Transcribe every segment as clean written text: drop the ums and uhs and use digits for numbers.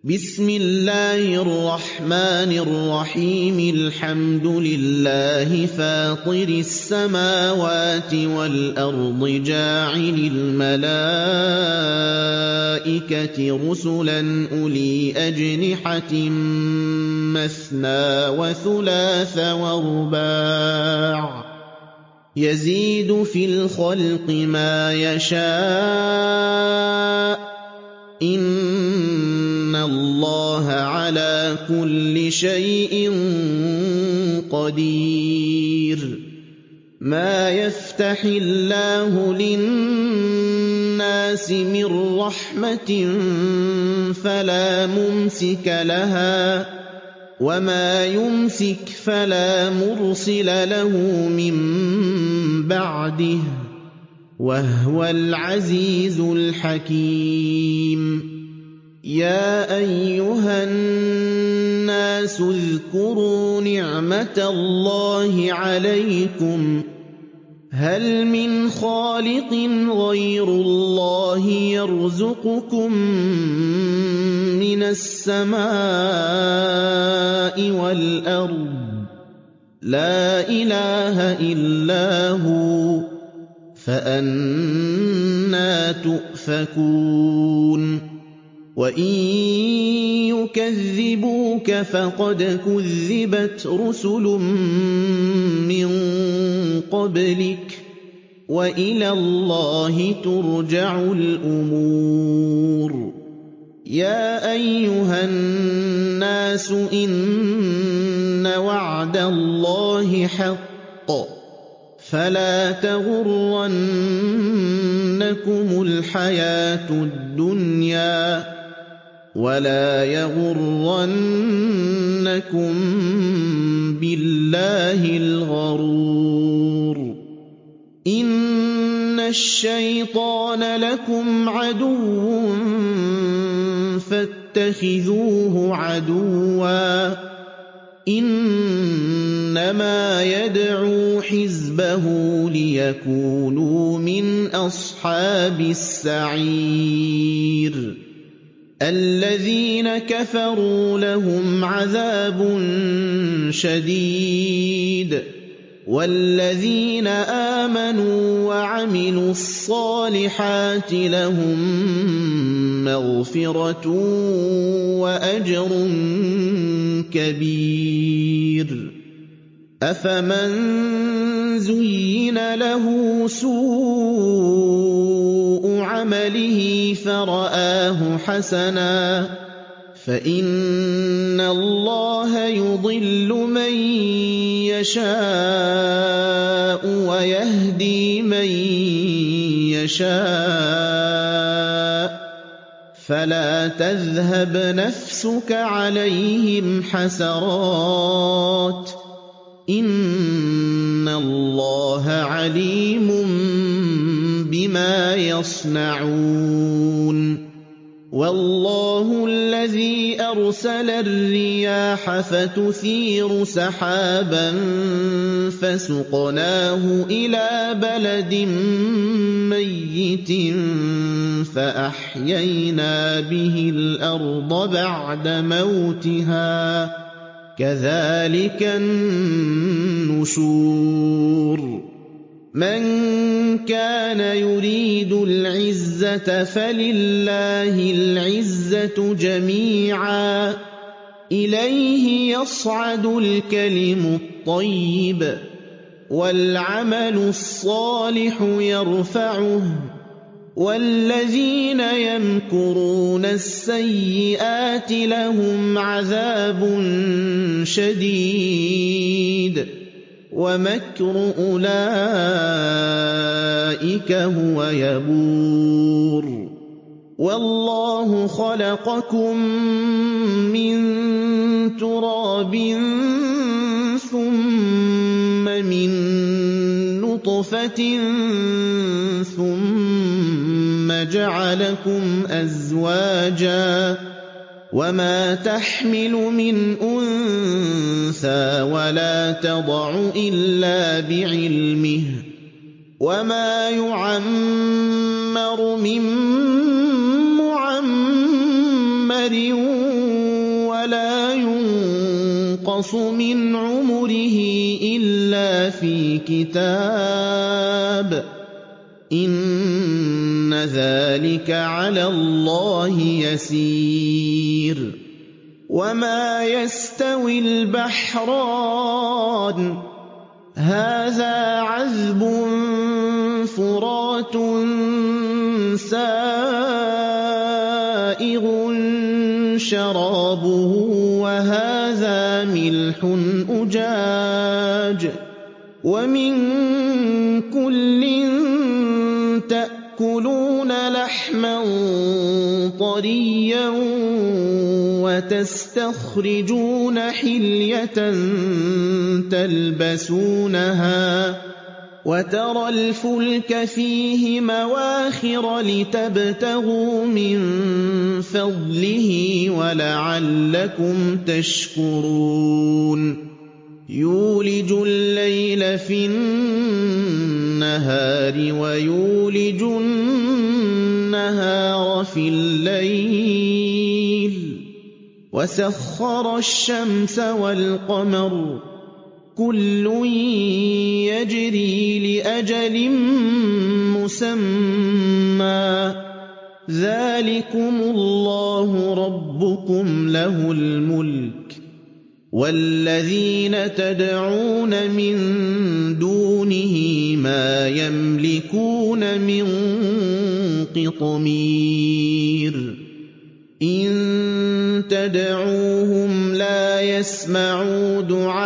بسم الله الرحمن الرحيم الحمد لله فاطر السماوات والأرض جاعل الملائكة رسلا أولي أجنحة مثنى وثلاث ورباع يزيد في الخلق ما يشاء إن الله على كل شيء قدير ما يفتح الله للناس من رحمة فلا ممسك لها وما يمسك فلا مرسل له من بعده وهو العزيز الحكيم يا أيها الناس اذكروا نعمة الله عليكم هل من خالق غير الله يرزقكم من السماء والأرض لا إله إلا هو فأنى تؤفكون وإن يكذبوك فقد كذبت رسل من قبلك وإلى الله ترجع الأمور يا أيها الناس إن وعد الله حق فلا تغرنكم الحياة الدنيا ولا يغرنكم بالله الغرور إن الشيطان لكم عدو فاتخذوه عدوا إنما يدعو حزبه ليكونوا من أصحاب السعير الذين كفروا لهم عذاب شديد والذين آمنوا وعملوا الصالحات لهم مغفرة وأجر كبير أفمن زين له سوء عمله فرآه حسنا فإن الله يضل من يشاء ويهدي من يشاء فلا تذهب نفسك عليهم حسرات إن الله عليم بما يصنعون والله الذي أرسل الرياح فتثير سحابا فسقناه إلى بلد ميت فأحيينا به الأرض بعد موتها كذلك النشور من كان يريد العزة فلله العزة جميعا إليه يصعد الكلم الطيب والعمل الصالح يرفعه والذين يمكرون السيئات لهم عذاب شديد ومكر أولئك هو يبور والله خلقكم من تراب ثم من نطفة ثم جعلكم أزواجا وما تحمل من أنثى ولا تضع إلا بعلمه وما يعمر من معمر عُمَرٍ وَلَا يُنقَصُ مِنْ عُمُرِهِ إِلَّا فِي كِتَابٍ ۚ إِنَّ ذَٰلِكَ عَلَى اللَّهِ يَسِيرٌ وَمَا يَسْتَوِي الْبَحْرَانِ هَٰذَا عَذْبٌ فُرَاتٌ سَائِغٌ شَرَابُهُ وَهَٰذَا مِلْحٌ أُجَاجٌ وَمِن كُلٍّ تَأْكُلُونَ لَحْمًا طَرِيًّا وَتَسْتَخْرِجُونَ حِلْيَةً تَلْبَسُونَهَا وَتَرَى الْفُلْكَ فِيهِ مَوَاخِرَ لِتَبْتَغُوا مِن فَضْلِهِ وَلَعَلَّكُمْ تَشْكُرُونَ يُولِجُ اللَّيْلَ فِي النَّهَارِ وَيُولِجُ النَّهَارَ فِي اللَّيْلِ وَسَخَّرَ الشَّمْسَ وَالْقَمَرَ كُلٌّ يَجْرِي لِأَجَلٍ مُّسَمًّى ۚ ذَٰلِكُمُ اللَّهُ رَبُّكُمْ لَهُ الْمُلْكُ ۚ وَالَّذِينَ تَدْعُونَ مِن دُونِهِ مَا يَمْلِكُونَ مِن قِطْمِيرٍ إِن تَدْعُوهُمْ لَا يَسْمَعُوا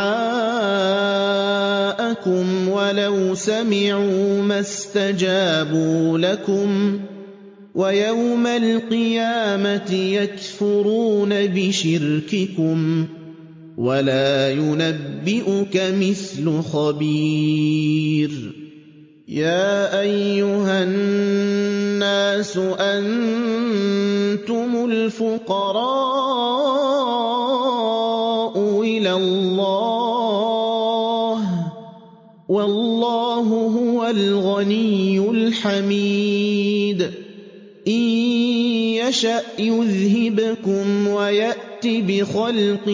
دُعَاءَكُمْ وَلَوْ سَمِعُوا مَا اسْتَجَابُوا لَكُمْ ۖ وَيَوْمَ الْقِيَامَةِ يَكْفُرُونَ بِشِرْكِكُمْ ۚ وَلَا يُنَبِّئُكَ مِثْلُ خَبِيرٍ يَا أَيُّهَا النَّاسُ أَنتُمُ الْفُقَرَاءُ إِلَى اللَّهِ ۖ وَاللَّهُ هُوَ الْغَنِيُّ الْحَمِيدُ إِن يَشَأْ يُذْهِبْكُمْ وَيَأْتِ بِخَلْقٍ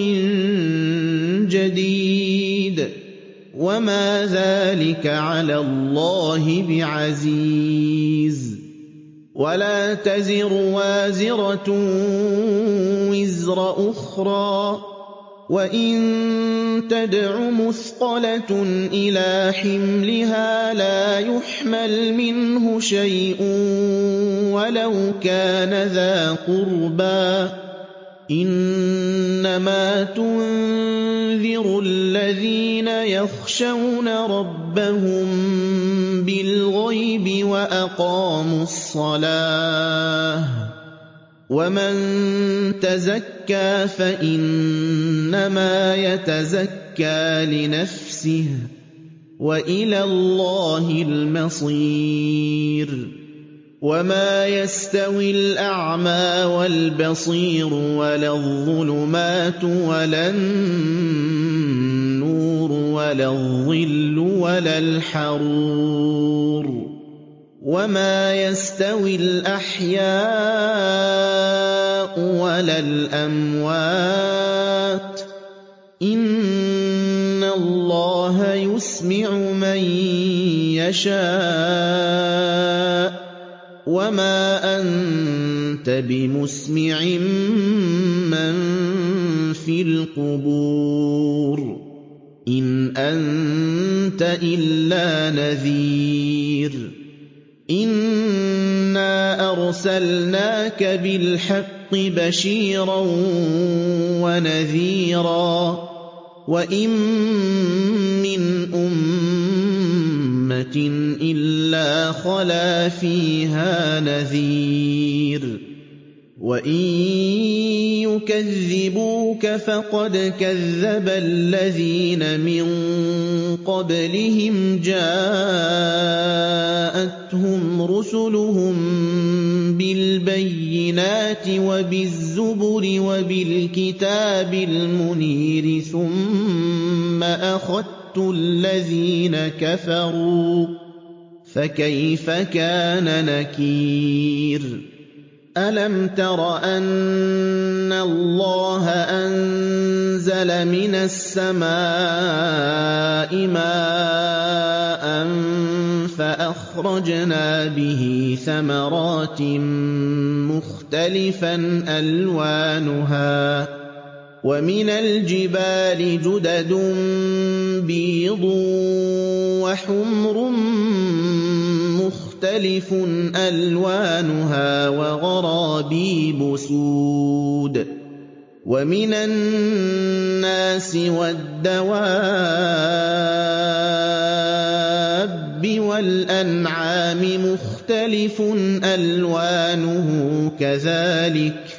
جَدِيدٍ ۚ وَمَا ذَٰلِكَ عَلَى اللَّهِ بِعَزِيزٍ وَلَا تَزِرُ وَازِرَةٌ وِزْرَ أُخْرَىٰ ۚ وَإِن تَدْعُ مُثْقَلَةٌ إِلَىٰ حِمْلِهَا لَا يُحْمَلْ مِنْهُ شَيْءٌ وَلَوْ كَانَ ذَا قُرْبَىٰ ۗ إِنَّمَا تُنذِرُ الَّذِينَ يَخْشَوْنَ رَبَّهُم بِالْغَيْبِ وَأَقَامُوا الصَّلَاةَ ۚ وَمَن تَزَكَّىٰ فَإِنَّمَا يَتَزَكَّىٰ لِنَفْسِهِ ۚ وَإِلَى اللَّهِ الْمَصِيرُ وَمَا يَسْتَوِي الْأَعْمَىٰ وَالْبَصِيرُ وَلَا الظُّلُمَاتُ وَلَا النُّورُ وَلَا الظِّلُّ وَلَا الْحَرُورُ وَمَا يَسْتَوِي الْأَحْيَاءُ وَلَا الْأَمْوَاتُ ۚ إِنَّ اللَّهَ يُسْمِعُ مَن يَشَاءُ ۖ وَمَا أَنتَ بِمُسْمِعٍ مَّن فِي الْقُبُورِ إِنْ أَنتَ إِلَّا نَذِيرٌ إِنَّا أَرْسَلْنَاكَ بِالْحَقِّ بَشِيرًا وَنَذِيرًا ۚ وَإِن مِّنْ أُمَّةٍ إِلَّا خَلَا فِيهَا نَذِيرٌ ۚ وَإِن يُكَذِّبُوكَ فَقَدْ كَذَّبَ الَّذِينَ مِن قَبْلِهِمْ جَاءَتْهُمْ رُسُلُهُم بِالْبَيِّنَاتِ وَبِالزُّبُرِ وَبِالْكِتَابِ الْمُنِيرِ ثُمَّ أَخَذْتُ الَّذِينَ كَفَرُوا فَكَيْفَ كَانَ نَكِيرِ أَلَمْ تَرَ أَنَّ اللَّهَ أَنزَلَ مِنَ السَّمَاءِ مَاءً فَأَخْرَجْنَا بِهِ ثَمَرَاتٍ مُّخْتَلِفًا أَلْوَانُهَا ۚ وَمِنَ الْجِبَالِ جُدَدٌ بِيضٌ وَحُمْرٌ مُّخْتَلِفٌ أَلْوَانُهَا وَغَرَابِيبُ سُودٌ ۗ وَمِنَ النَّاسِ وَالدَّوَابِّ وَالْأَنْعَامِ مُخْتَلِفٌ أَلْوَانُهُ كَذَٰلِكَ ۗ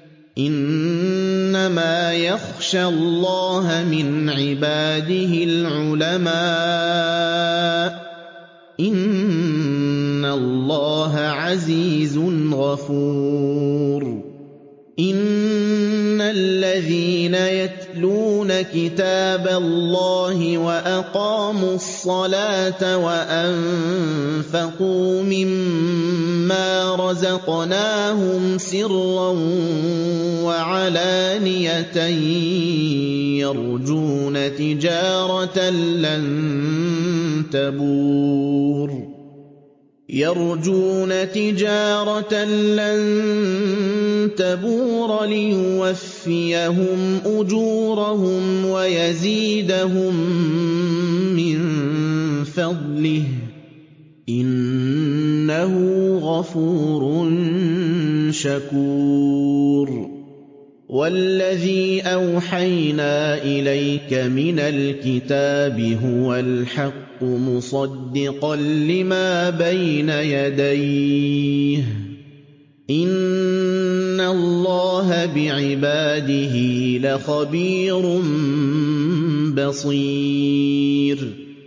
إِنَّمَا يَخْشَى اللَّهَ مِنْ عِبَادِهِ الْعُلَمَاءُ ۗ إِنَّ اللَّهَ عَزِيزٌ غَفُورٌ إِنَّ الَّذِينَ يَتْلُونَ كِتَابَ اللَّهِ وَأَقَامُوا الصَّلَاةَ وَأَنفَقُوا مِمَّا رَزَقْنَاهُمْ سِرًّا وَعَلَانِيَةً يَرْجُونَ تِجَارَةً لَّن تَبُورَ لِيُوَفِّيَهُمْ أُجُورَهُمْ وَيَزِيدَهُم مِّن فَضْلِهِ ۚ إِنَّهُ غَفُورٌ شَكُورٌ وَالَّذِي أَوْحَيْنَا إِلَيْكَ مِنَ الْكِتَابِ هُوَ الْحَقُّ مُصَدِّقًا لِّمَا بَيْنَ يَدَيْهِ ۗ إِنَّ اللَّهَ بِعِبَادِهِ لَخَبِيرٌ بَصِيرٌ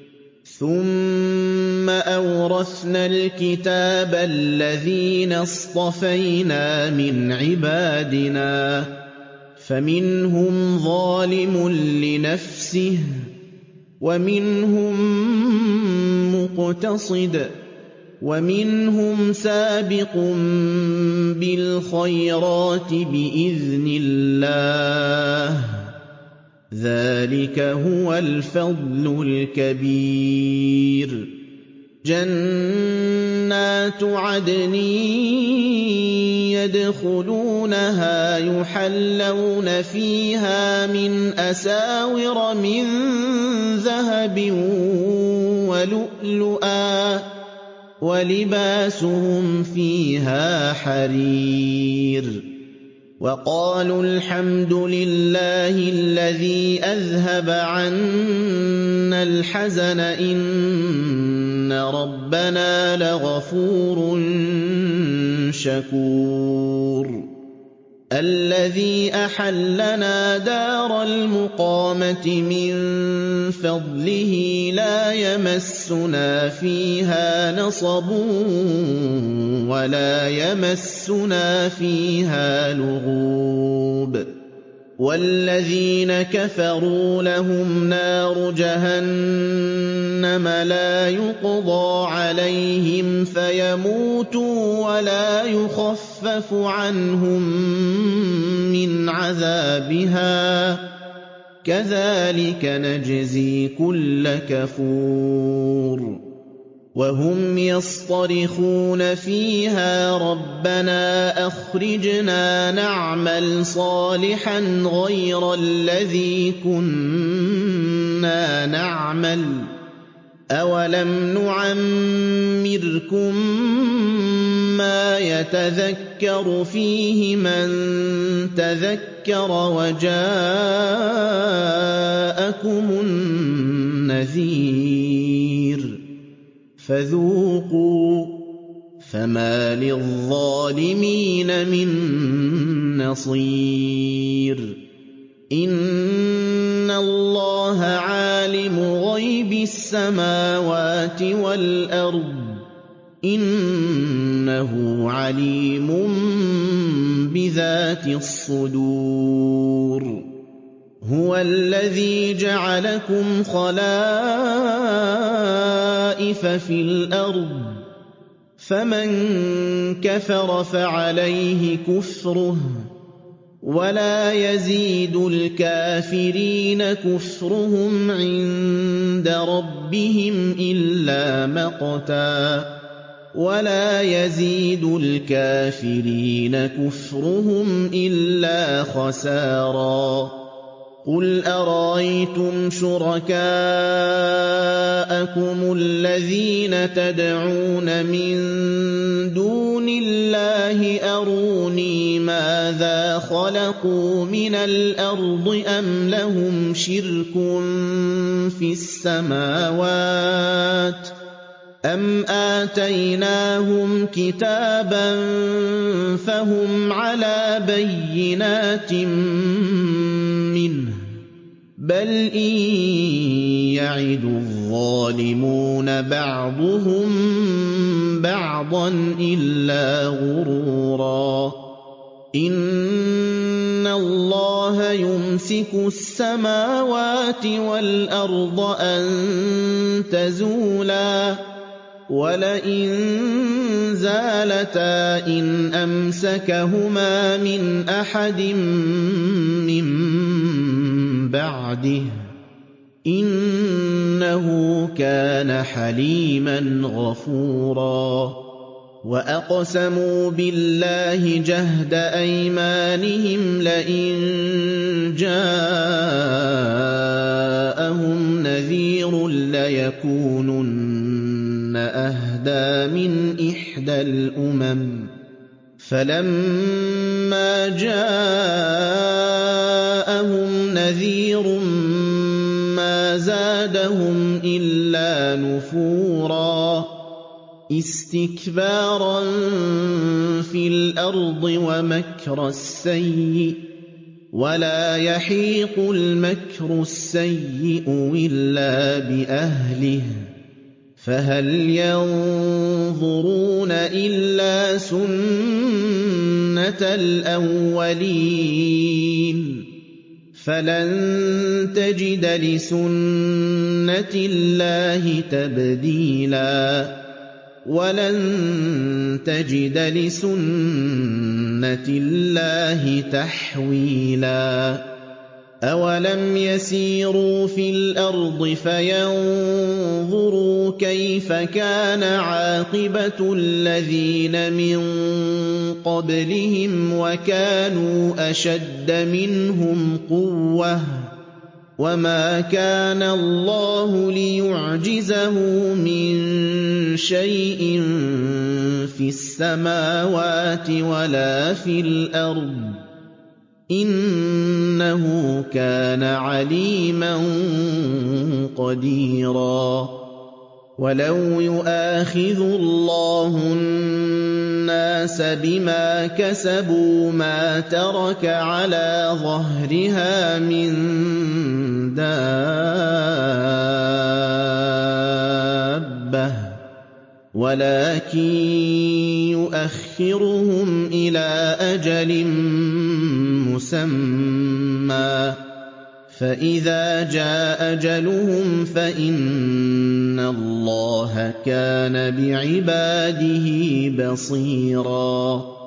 ثُمَّ أَوْرَثْنَا الْكِتَابَ الَّذِينَ اصْطَفَيْنَا مِنْ عِبَادِنَا ۖ فَمِنْهُمْ ظَالِمٌ لِّنَفْسِهِ وَمِنْهُم مُّقْتَصِدٌ وَمِنْهُمْ سَابِقٌ بِالْخَيْرَاتِ بِإِذْنِ اللَّهِ ۚ ذَٰلِكَ هُوَ الْفَضْلُ الْكَبِيرُ جَنَّاتُ عَدْنٍ يَدْخُلُونَهَا يُحَلَّوْنَ فِيهَا مِنْ أَسَاوِرَ مِن ذَهَبٍ وَلُؤْلُؤًا ۖ وَلِبَاسُهُمْ فِيهَا حَرِيرٌ وَقَالُوا الْحَمْدُ لِلَّهِ الَّذِي أَذْهَبَ عَنَّا الْحَزَنَ ۖ إِنَّ رَبَّنَا لَغَفُورٌ شَكُورٌ الَّذِي أَحَلَّنَا دَارَ الْمُقَامَةِ مِن فَضْلِهِ لَا يَمَسُّنَا فِيهَا نَصَبٌ وَلَا يَمَسُّنَا فِيهَا لُغُوبٌ وَالَّذِينَ كَفَرُوا لَهُمْ نَارُ جَهَنَّمَ لَا يُقْضَىٰ عَلَيْهِمْ فَيَمُوتُوا وَلَا يُخَفَّفُ عَنْهُم مِّنْ عَذَابِهَا ۚ كَذَٰلِكَ نَجْزِي كُلَّ كَفُورٍ وَهُمْ يَصْطَرِخُونَ فِيهَا رَبَّنَا أَخْرِجْنَا نَعْمَلْ صَالِحًا غَيْرَ الَّذِي كُنَّا نَعْمَلُ ۚ أَوَلَمْ نُعَمِّرْكُم مَّا يَتَذَكَّرُ فِيهِ مَن تَذَكَّرَ وَجَاءَكُمُ النَّذِيرُ فَذُوقُوا فَمَا لِلظَّالِمِينَ مِن نَّصِيرٍ إِنَّ اللَّهَ عَالِمُ غَيْبِ السَّمَاوَاتِ وَالْأَرْضِ ۚ إِنَّهُ عَلِيمٌ بِذَاتِ الصُّدُورِ هُوَ الَّذِي جَعَلَكُمْ خَلَائِفَ فِي الْأَرْضِ فمن كفر فعليه كفره ولا يزيد الكافرين كفرهم عند ربهم إلا مقتا ولا يزيد الكافرين كفرهم إلا خسارا قل أرأيتم شركاءكم الذين تدعون من دون الله أروني ماذا خلقوا من الأرض أم لهم شرك في السماوات أم آتيناهم كتابا فهم على بينات منه بل إن يعد الظالمون بعضهم بعضا إلا غرورا إن الله يمسك السماوات والأرض أن تزولا ولئن زالتا إن أمسكهما من أحد من بعده إنه كان حليما غفورا وأقسموا بالله جهد أيمانهم لئن جاءهم نذير ليكونن أهدى من إحدى الأمم فلما جاءهم نذير ما زادهم إلا نفورا استكبارا في الأرض ومكر السيء ولا يحيق المكر السيء إلا بأهله فهل ينظرون إلا سنة الأولين فلن تجد لسنة الله تبديلا ولن تجد لسنة الله تحويلا أولم يسيروا في الأرض فينظروا كيف كان عاقبة الذين من قبلهم وكانوا أشد منهم قوة وما كان الله ليعجزه من شيء في السماوات ولا في الأرض إنه كان عليما قديرا ولو يؤاخذ الله الناس بما كسبوا ما ترك على ظهرها من دابة ولكن يؤخرهم إلى أجل مسمى فإذا جاء أجلهم فإن الله كان بعباده بصيرا